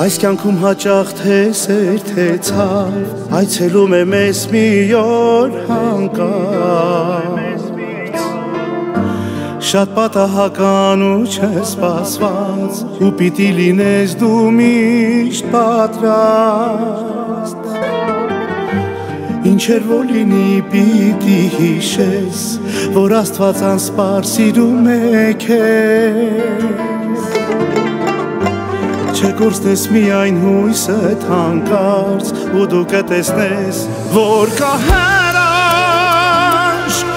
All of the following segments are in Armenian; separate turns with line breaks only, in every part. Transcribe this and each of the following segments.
Այս կյանքում հաճախ թե սեր թե ցավ այցելում է մեզ մի օր հանկարծ Շատ պատահական ու չսպասված ու պիտի լինես դու միշտ պատրաստ Ինչեր որ լինի պիտի հիշես որ Աստված անսպար սիրում է քեզ Չկորցնես միայն հույսդ հանկարծ ու դու կտեսնես որ կա հրաշք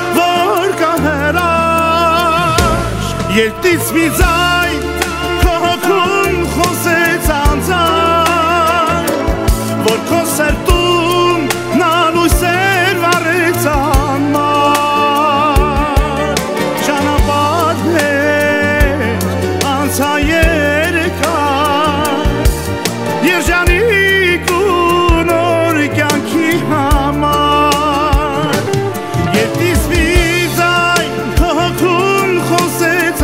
Երդից մի ձայն քո հոգում խոսեց անձայն որ քո սրտում նա լույսեր վառեց անմար Ճանապարհներ անցա երկար Երջանիկ ու նոր կյանքի համար Երդից մի ձայն քո հոգում խոսեց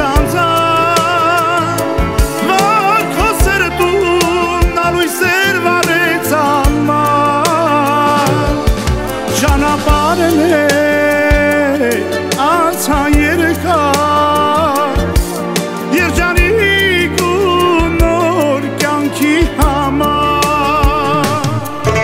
Անցան երկար Երջանիկ ու նոր կյանքի համար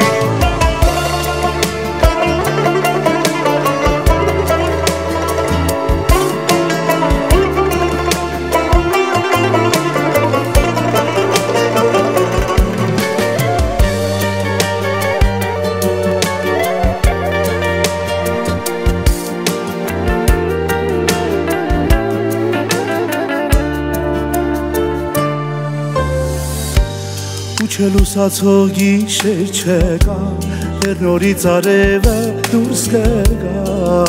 Չլուսացող գիշեր չկա Դեռ նորից արևը դուրս կգա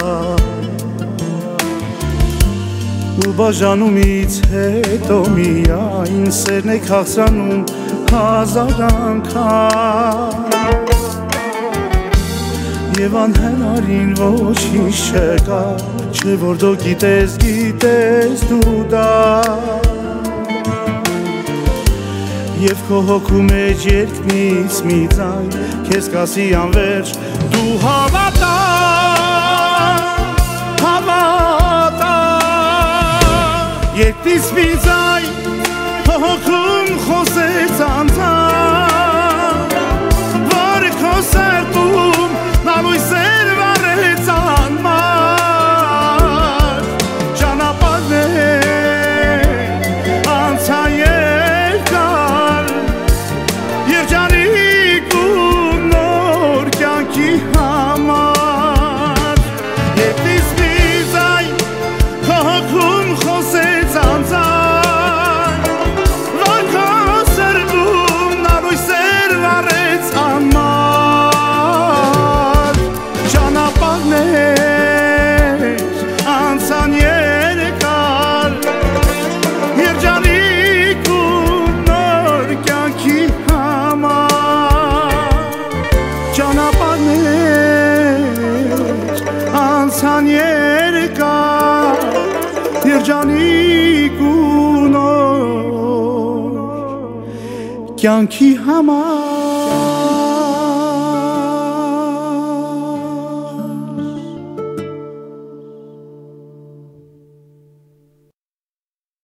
Ու բաժանումից հետո միայն Սերն է քաղցրանում հազար անգամ Եվ անհնարին ոչինչ չկա Չէ որ դու գիտես դու դա Եվ քո հոգու մեջ երկնից մի ձայն Քեզ կասի անվերջ դու հավատա Երկնից մի ձայն քո հոգում խոսեց անձայն Որ քո սրտում նա լույսեր վառեց անմար Ճանապարհներ անցան Երջանիկ ու նոր կյանքի համար Երդից մի ձայն քո հոգում խոսեց անձայն Որ քո սրտում նա լույսեր վառեց անմար Ճանապարհներ անցան երկար Երջանիկ ու նոր կյանքի Անցան երկար Երջանիկ ու նոր կյանքի համար